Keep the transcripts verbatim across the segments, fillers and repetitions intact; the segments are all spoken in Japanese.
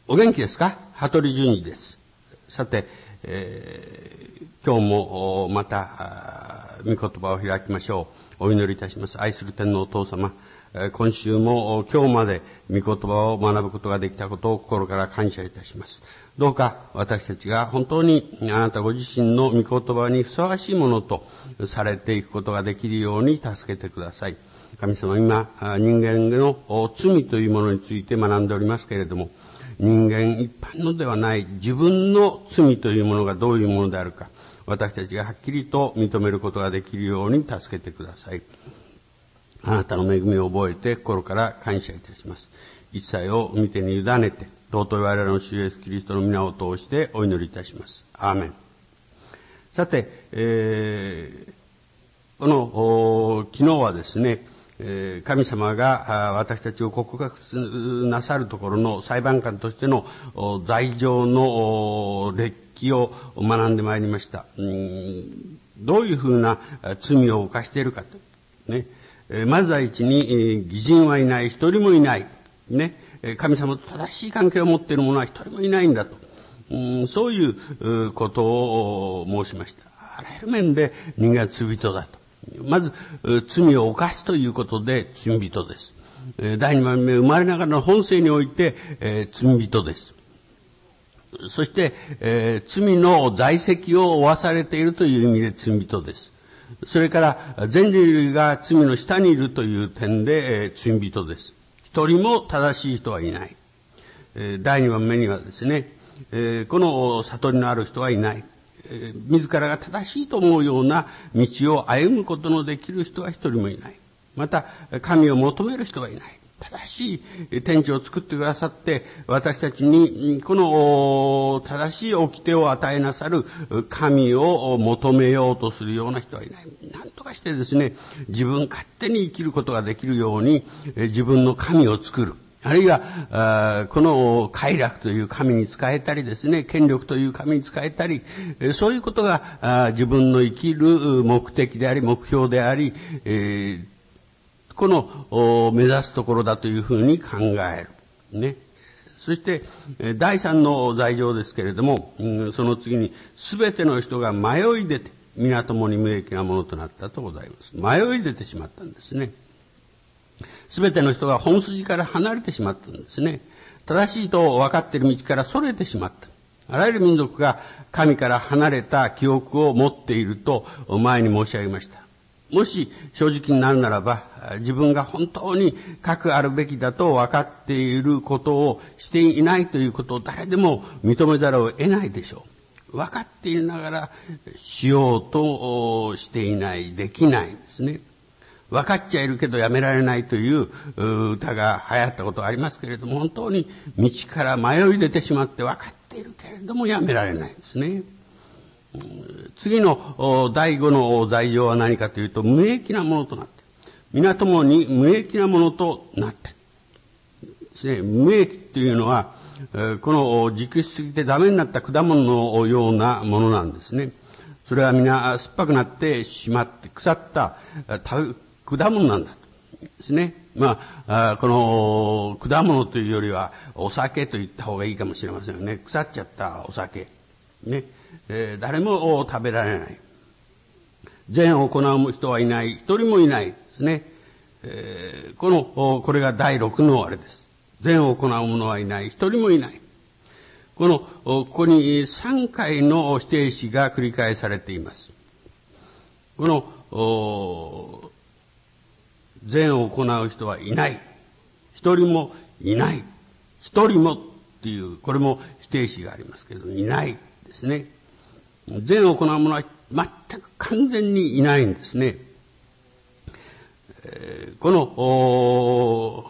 お元気ですか？羽鳥淳二です。さて、えー、今日もまた御言葉を開きましょう。お祈りいたします。愛する天皇お父様、今週も今日まで御言葉を学ぶことができたことを心から感謝いたします。どうか私たちが本当にあなたご自身の御言葉にふさわしいものとされていくことができるように助けてください。神様、今人間の罪というものについて学んでおりますけれども、人間一般のではない自分の罪というものがどういうものであるか、私たちがはっきりと認めることができるように助けてください。あなたの恵みを覚えて心から感謝いたします。一切を見てに委ねて、尊い我々の主イエスキリストの皆を通してお祈りいたします。アーメン。さて、えー、この昨日はですね、神様が私たちを告白なさるところの裁判官としての罪状の歴史を学んでまいりました。どういうふうな罪を犯しているかと、ね、まずは一に義人はいない、一人もいない、ね、神様と正しい関係を持っている者は一人もいないんだと、そういうことを申しました。あらゆる面で人間は罪人だと。まず、罪を犯すということで罪人です。第二番目、生まれながらの本性において、えー、罪人です。そして、えー、罪の在籍を負わされているという意味で罪人です。それから、全人類が罪の下にいるという点で、えー、罪人です。一人も正しい人はいない。えー、第二番目にはですね、えー、この悟りのある人はいない。自らが正しいと思うような道を歩むことのできる人は一人もいない。また、神を求める人はいない。正しい天地を作ってくださって、私たちにこの正しい掟を与えなさる神を求めようとするような人はいない。何とかしてですね、自分勝手に生きることができるように自分の神を作る。あるいは、この快楽という神に仕えたりですね、権力という神に仕えたり、そういうことが自分の生きる目的であり、目標であり、この目指すところだというふうに考える。ね。そして、第三の罪状ですけれども、その次に、すべての人が迷い出て、皆共に無益なものとなったとございます。迷い出てしまったんですね。すべての人が本筋から離れてしまったんですね。正しいと分かっている道から逸れてしまった。あらゆる民族が神から離れた記憶を持っていると前に申し上げました。もし正直になるならば、自分が本当に核あるべきだと分かっていることをしていないということを誰でも認めざるを得ないでしょう。分かっていながらしようとしていない、できないんですね。分かっちゃいるけどやめられないという歌が流行ったことがありますけれども、本当に道から迷い出てしまって分かっているけれどもやめられないんですね。次の第五の罪状は何かというと、無益なものとなって、皆共に無益なものとなってですね。無益というのは、この熟しすぎてダメになった果物のようなものなんですね。それは皆酸っぱくなってしまって腐った果物なんだですね。まあ、この果物というよりはお酒と言った方がいいかもしれませんよね。腐っちゃったお酒。ね。えー、誰も食べられない。善を行う人はいない。一人もいないですね。えー、この、これが第六のあれです。善を行う者はいない。一人もいない。この、ここに三回の否定詞が繰り返されています。この、善を行う人はいない。一人もいない。一人もっていう、これも否定詞がありますけれど、いないですね。善を行う者は全く完全にいないんですね。えー、この、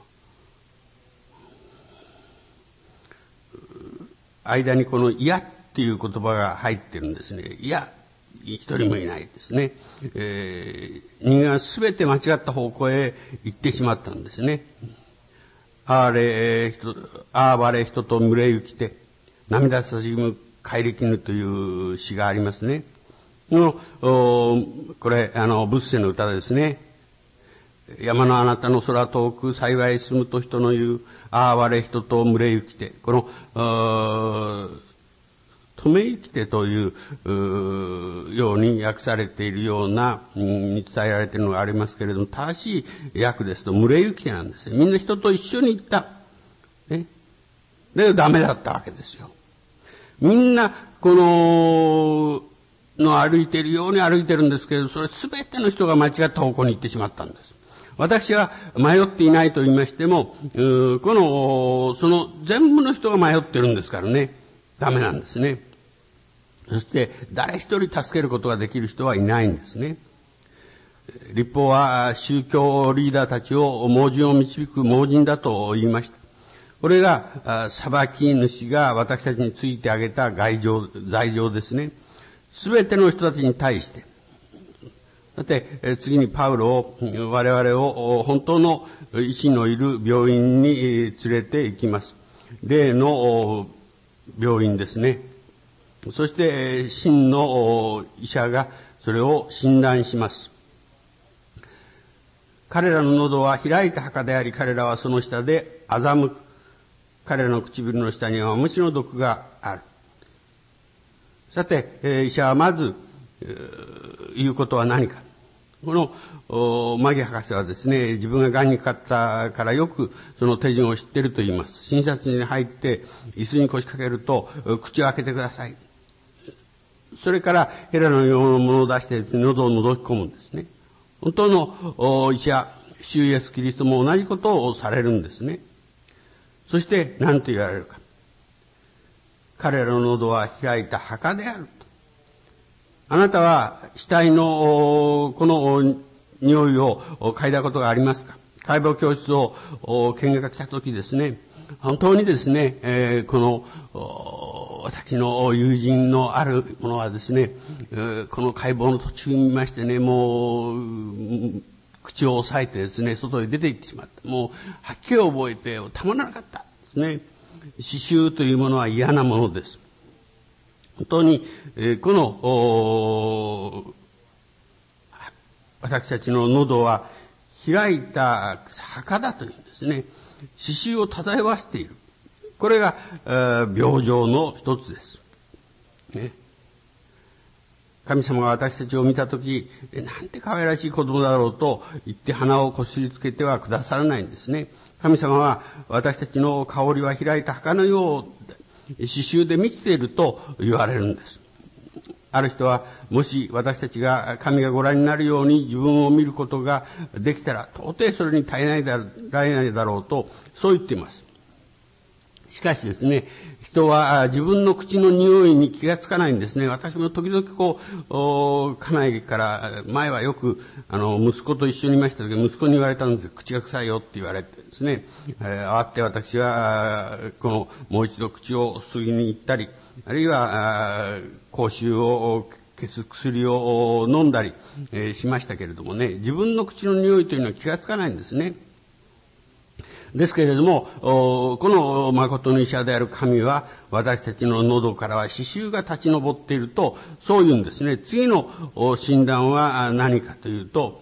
間にこの嫌っていう言葉が入ってるんですね。嫌。一人もいないですね。えー、人間はすべて間違った方向へ行ってしまったんですね。あれ人、あばれ人と群れ行きて、涙さしむ帰りきぬという詩がありますね。この、これ、あの、仏世の歌ですね。 山のあなたの空遠く幸い住むと人の言う、ああ我人と群れ行きて、この、止め行きてという、うように訳されているような、うん、に伝えられているのがありますけれども、正しい訳ですと群れ行きてなんですね。みんな人と一緒に行った。ね。で、ダメだったわけですよ。みんな、この、の歩いているように歩いてるんですけれど、それすべての人が間違った方向に行ってしまったんです。私は迷っていないと言いましても、この、その全部の人が迷ってるんですからね、ダメなんですね。そして、誰一人助けることができる人はいないんですね。律法は宗教リーダーたちを盲人を導く盲人だと言いました。これが、裁き主が私たちについてあげた罪状、罪状ですね。すべての人たちに対して。さて、次にパウロを、我々を本当の医師のいる病院に連れて行きます。例の病院ですね。そして、真の医者がそれを診断します。彼らの喉は開いた墓であり、彼らはその下で欺く。彼らの唇の下には虫の毒がある。さて、医者はまず言うことは何か。このマギ博士はですね、自分が癌にかかったからよくその手順を知っていると言います。診察に入って椅子に腰掛けると口を開けてください。それからヘラのようなものを出して喉を覗き込むんですね。本当の医者、主イエスキリストも同じことをされるんですね。そして何と言われるか。彼らの喉は開いた墓であると。あなたは死体のこの匂いを嗅いだことがありますか？解剖教室を見学したときですね、本当にですね、えー、この私の友人のあるものはですね、えー、この解剖の途中に見ましてね、もう口を押さえてですね、外へ出て行ってしまった。もうはっきり覚えてたまらなかったですね。刺繍というものは嫌なものです。本当に、えー、この私たちの喉は開いた墓だというんですね。刺繍を漂わせている。これが、えー、病状の一つです。ね。神様が私たちを見たとき、なんて可愛らしい子供だろうと言って鼻をこすりつけてはくださらないんですね。神様は私たちの香りは開いた墓のよう、刺繍で満ちていると言われるんです。ある人は、もし私たちが神がご覧になるように自分を見ることができたら、到底それに耐えないだないだろうと、そう言っています。しかしですね、人は自分の口の匂いに気がつかないんですね。私も時々こう、家内から、前はよく、あの、息子と一緒にいましたけど、息子に言われたんですよ。口が臭いよって言われてですね、えー、慌てて私は、この、もう一度口をすぎに行ったり、あるいは、口臭を消す薬を飲んだり、えー、しましたけれどもね、自分の口の匂いというのは気がつかないんですね。ですけれども、この誠の医者である神は、私たちの喉からは刺繍が立ち上っていると、そう言うんですね。次の診断は何かというと、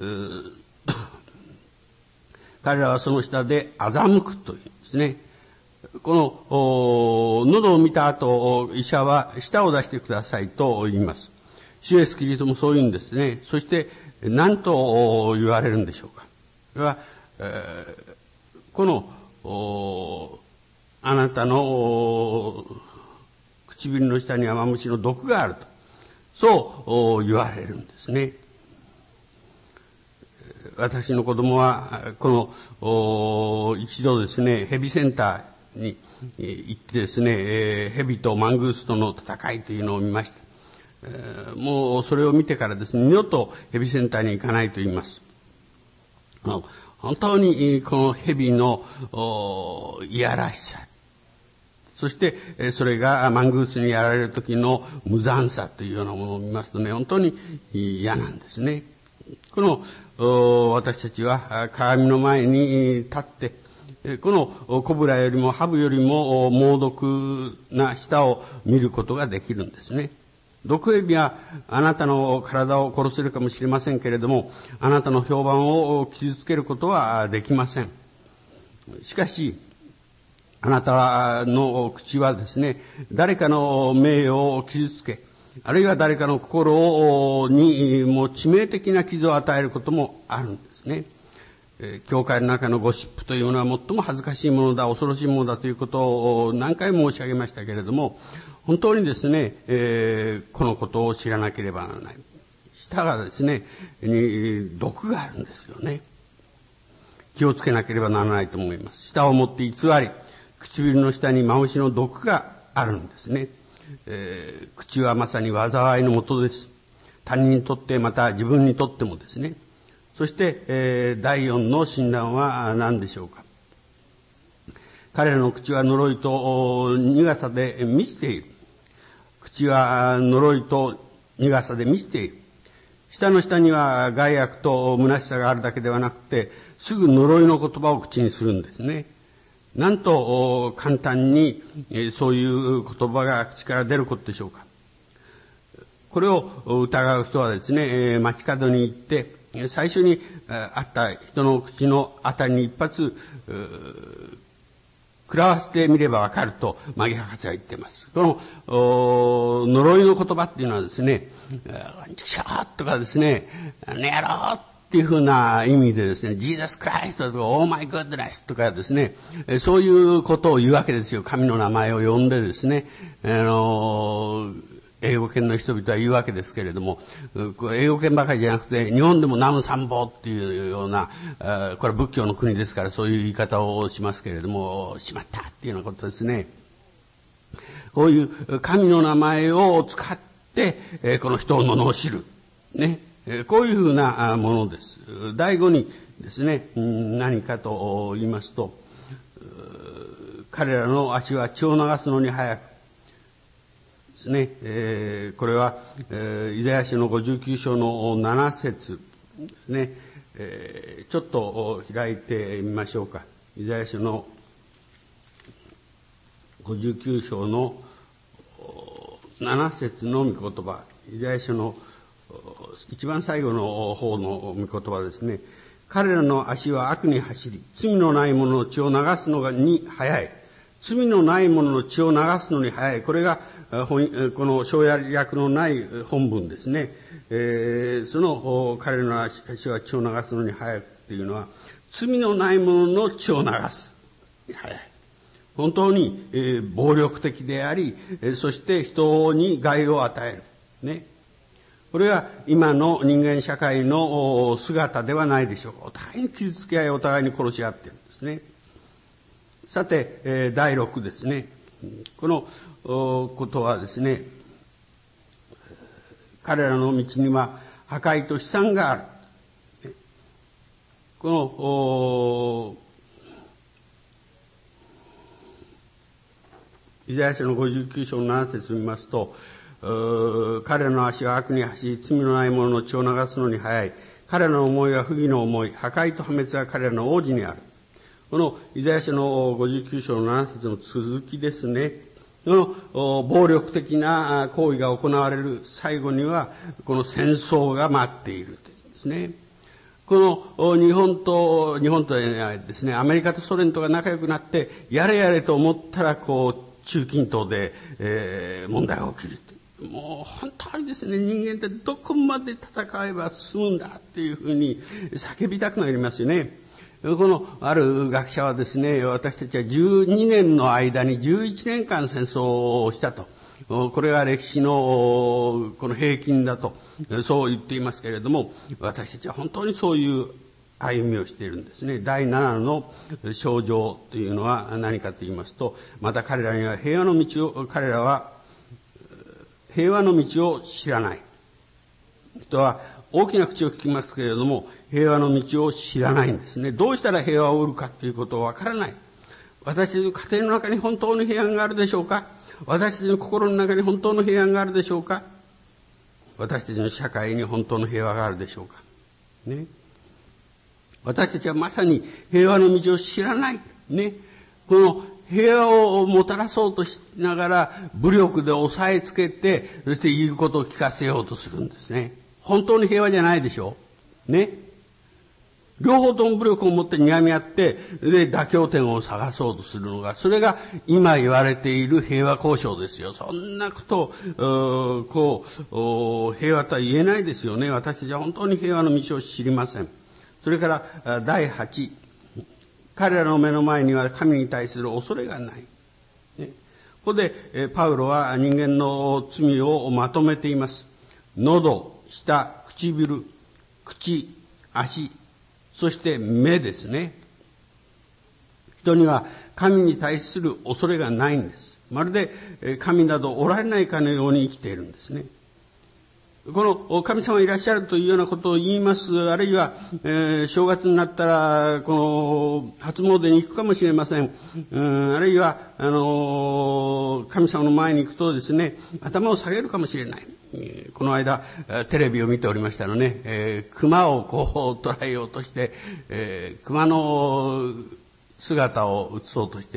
彼らはその下で欺くというんですね。この喉を見た後、医者は舌を出してくださいと言います。主イエスキリストもそう言うんですね。そして何と言われるんでしょうか。それは、えーこの、あなたの唇の下にはマムシの毒があると、そう言われるんですね。私の子供は、この、一度ですね、ヘビセンターに行ってですね、ヘビとマングースとの戦いというのを見ました。もうそれを見てからですね、二度とヘビセンターに行かないと言います。本当にこの蛇のいやらしさ。そしてそれがマングースにやられる時の無残さというようなものを見ますとね、本当に嫌なんですね。この私たちは鏡の前に立って、このコブラよりもハブよりも猛毒な舌を見ることができるんですね。 毒蛇はあなたの体を殺せるかもしれませんけれども、あなたの評判を傷つけることはできません。しかし、あなたの口はですね、誰かの名誉を傷つけ、あるいは誰かの心にも致命的な傷を与えることもあるんですね。教会の中のゴシップというのは最も恥ずかしいものだ、恐ろしいものだということを何回も申し上げましたけれども、本当にですね、えー、このことを知らなければならない。舌がですね、に毒があるんですよね。気をつけなければならないと思います。舌を持って偽り、唇の下にマムシの毒があるんですね。えー、口はまさに災いのもとです。他人にとってまた自分にとってもですね。そして、えー、だいよんの診断は何でしょうか。彼らの口は呪いと苦さで満ちている。口は呪いと苦さで満ちている。舌の下には害悪と虚しさがあるだけではなくて、すぐ呪いの言葉を口にするんですね。なんと簡単にそういう言葉が口から出ることでしょうか。これを疑う人はですね、街角に行って、最初に会った人の口のあたりに一発、食らわせてみればわかると、マギ博士は言っています。この、呪いの言葉っていうのはですね、シャーとかですね、ねやろうっていうふうな意味でですね、ジーザスクライストとか、オーマイグッドネスとかですね、そういうことを言うわけですよ。神の名前を呼んでですね、あの、英語圏の人々は言うわけですけれども、英語圏ばかりじゃなくて、日本でも南無三宝っていうような、これは仏教の国ですからそういう言い方をしますけれども、しまったっていうようなことですね。こういう神の名前を使って、この人を罵る。ね。こういうふうなものです。第五にですね、何かと言いますと、彼らの足は血を流すのに早く、ですね、えー、これは、えー、イザヤ書のごじゅうきゅう章のなな節ですね、えー、ちょっと開いてみましょうか。イザヤ書のごじゅうきゅう章のなな節の御言葉、イザヤ書の一番最後の方の御言葉ですね。彼らの足は悪に走り、罪のない者の血を流すのに早い。罪のない者の血を流すのに早い。これがこの省略のない本文ですね。えー、その彼らの足は血を流すのに早いというのは、罪のない者の血を流す。早い。本当に、えー、暴力的であり、そして人に害を与える。ね。これは今の人間社会の姿ではないでしょうか。お互いに傷つけ合い、お互いに殺し合っているんですね。さて、えー、だいろくですね。このことはですね、彼らの道には破壊と悲惨がある。このイザヤ書のごじゅうきゅう章のなな節を見ますと、彼らの足は悪に走り、罪のない者の血を流すのに早い。彼らの思いは不義の思い、破壊と破滅は彼らの王子にある。このイザヤ書のごじゅうきゅう章のなな節の続きですね。この暴力的な行為が行われる最後には、この戦争が待っているというんですね。この日本と、日本とですね、アメリカとソ連とが仲良くなって、やれやれと思ったら、こう、中近東で、えー、問題が起きる。もう本当にですね、人間ってどこまで戦えば済むんだっていうふうに叫びたくなりますよね。このある学者はですね、私たちはじゅうにねんの間にじゅういちねんかん戦争をしたと。これが歴史のこの平均だと、そう言っていますけれども、私たちは本当にそういう歩みをしているんですね。だいななの症状というのは何かと言いますと、また彼らには平和の道を、彼らは平和の道を知らない。人は大きな口を聞きますけれども、平和の道を知らないんですね。どうしたら平和を得るかということをわからない。私たちの家庭の中に本当の平安があるでしょうか？私たちの心の中に本当の平安があるでしょうか？私たちの社会に本当の平和があるでしょうか？ね。私たちはまさに平和の道を知らない。ね。この平和をもたらそうとしながら、武力で押さえつけて、そして言うことを聞かせようとするんですね。本当に平和じゃないでしょう。ね。両方とも武力を持って睨み合って、で、妥協点を探そうとするのが、それが今言われている平和交渉ですよ。そんなことを、こう、平和とは言えないですよね。私たちは本当に平和の道を知りません。それから、だいはち、彼らの目の前には神に対する恐れがない。ね、ここで、パウロは人間の罪をまとめています。喉、舌、唇、口、足、そして目ですね。人には神に対する恐れがないんです。まるで神などおられないかのように生きているんですね。この神様いらっしゃるというようなことを言います。あるいは、えー、正月になったら、この初詣に行くかもしれません。うん、あるいは、あのー、神様の前に行くとですね、頭を下げるかもしれない。この間、テレビを見ておりましたらね、えー、熊をこう捉えようとして、えー、熊の姿を映そうとして、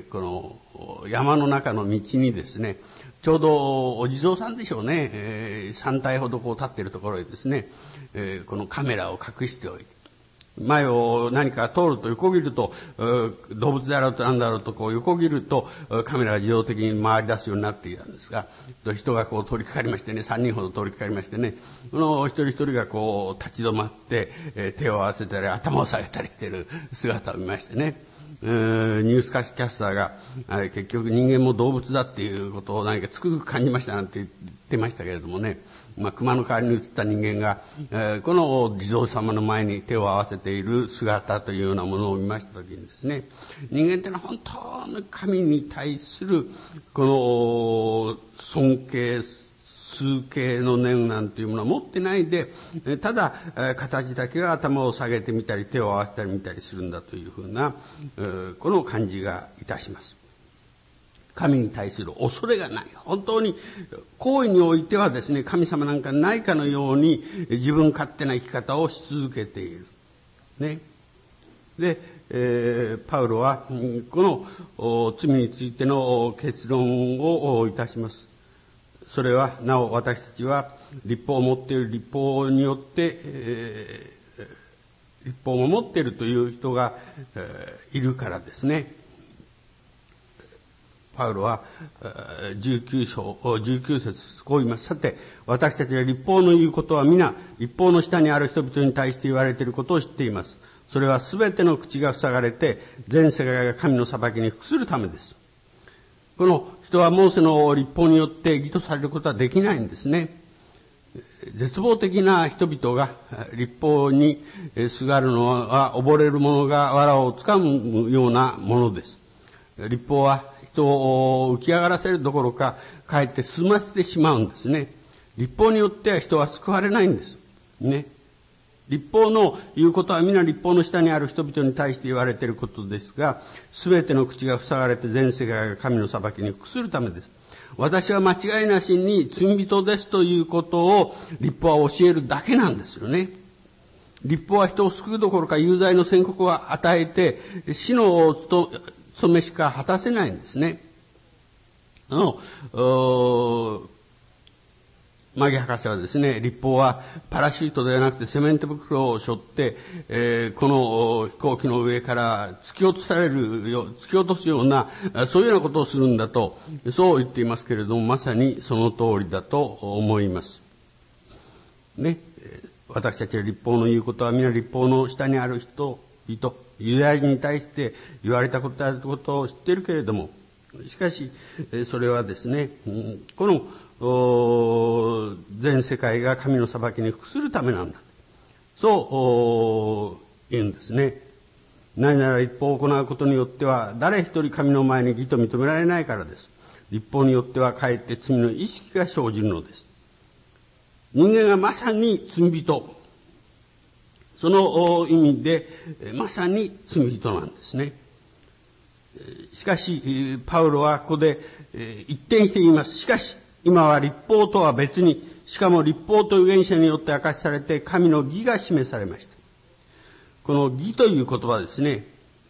この山の中の道にですね、ちょうどお地蔵さんでしょうね、えー、さん体ほどこう立っているところへですね、えー、このカメラを隠しておいて、前を何か通ると横切ると、動物であろうと何だろうとこう横切るとカメラが自動的に回り出すようになっていたんですが、人がこう通りかかりましてね、さんにんほど通りかかりましてね、この一人一人がこう立ち止まって、えー、手を合わせたり頭を下げたりしている姿を見ましてね、ニュースキャスターが結局人間も動物だっていうことを何かつくづく感じましたなんて言ってましたけれどもね、まあ、熊の代わりに映った人間が、えー、この地蔵様の前に手を合わせている姿というようなものを見ましたときにですね、人間というのは本当に神に対するこの尊敬崇敬の念なんていうものは持ってないで、ただ形だけは頭を下げてみたり手を合わせたり見たりするんだというふうなこの感じがいたします。神に対する恐れがない。本当に行為においてはですね、神様なんかないかのように自分勝手な生き方をし続けている。ね。で、えー、パウロはこの罪についての結論をいたします。それは、なお私たちは律法を持っている、律法によって、えー、律法を守っているという人が、えー、いるからですね。パウロはじゅうきゅう章、じゅうきゅう節、こう言います。さて、私たちは律法の言うことは皆、律法の下にある人々に対して言われていることを知っています。それはすべての口が塞がれて、全世界が神の裁きに服するためです。この人はモーセの律法によって義とされることはできないんですね。絶望的な人々が律法にすがるのは溺れる者が藁をつかむようなものです。律法は人を浮き上がらせるどころか、かえって済ませてしまうんですね。律法によっては人は救われないんです。ね。律法の言うことは皆律法の下にある人々に対して言われていることですが、すべての口が塞がれて全世界が神の裁きに服するためです。私は間違いなしに罪人ですということを律法は教えるだけなんですよね。律法は人を救うどころか有罪の宣告を与えて死の務めしか果たせないんですね。あの、マギ博士はですね、律法はパラシュートではなくてセメント袋を背負って、えー、この飛行機の上から突き落とされるよ、突き落とすような、そういうようなことをするんだと、そう言っていますけれども、まさにその通りだと思います。ね、私たちは律法の言うことは皆律法の下にある人々、ユダヤ人に対して言われたことであることを知っているけれども、しかし、それはですね、この全世界が神の裁きに服するためなんだ。そう言うんですね。なぜなら律法を行うことによっては誰一人神の前に義と認められないからです。律法によってはかえって罪の意識が生じるのです。人間がまさに罪人。その意味でまさに罪人なんですね。しかし、パウロはここで一転して言います。しかし、今は律法とは別に、しかも律法と預言者によって明かしされて、神の義が示されました。この義という言葉ですね。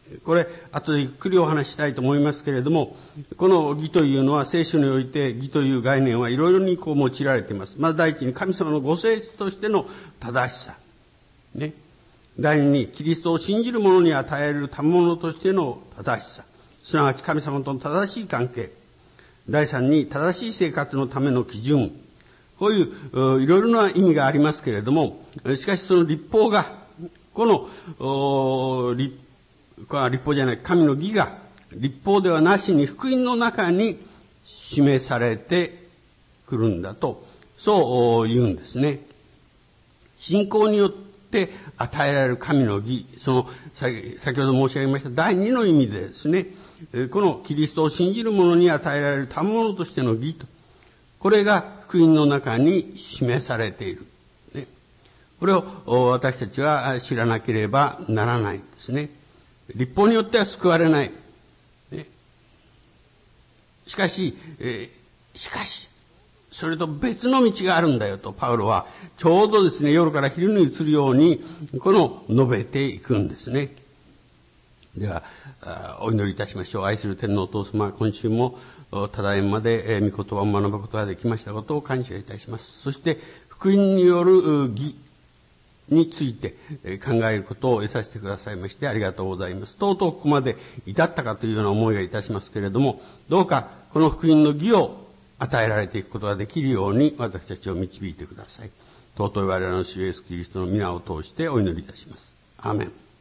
これ、後でゆっくりお話ししたいと思いますけれども、この義というのは、聖書において義という概念はいろいろにこう用いられています。まず第一に、神様のご性質としての正しさ。ね。第二に、キリストを信じる者に与える賜物としての正しさ。すなわち神様との正しい関係。第三に、正しい生活のための基準。こういう、いろいろな意味がありますけれども、しかしその律法が、この、律立法じゃない、神の義が、律法ではなしに福音の中に示されてくるんだと、そう言うんですね。信仰によって与えられる神の義、その、先ほど申し上げました第二の意味でですね、このキリストを信じる者に与えられる賜物としての義と、これが福音の中に示されている。ね、これを私たちは知らなければならないんですね。律法によっては救われない。ね、しかし、えー、しかし、それと別の道があるんだよと、パウロは、ちょうどですね、夜から昼に移るように、この述べていくんですね。では、お祈りいたしましょう。愛する天皇お父様、今週も、ただいまで、えー、御言葉を学ぶことができましたことを感謝いたします。そして、福音による義について考えることを得させてくださいましてありがとうございます。とうとうここまで至ったかというような思いがいたしますけれども、どうかこの福音の義を与えられていくことができるように私たちを導いてください。尊い我々の主イエスキリストの皆を通してお祈りいたします。アーメン。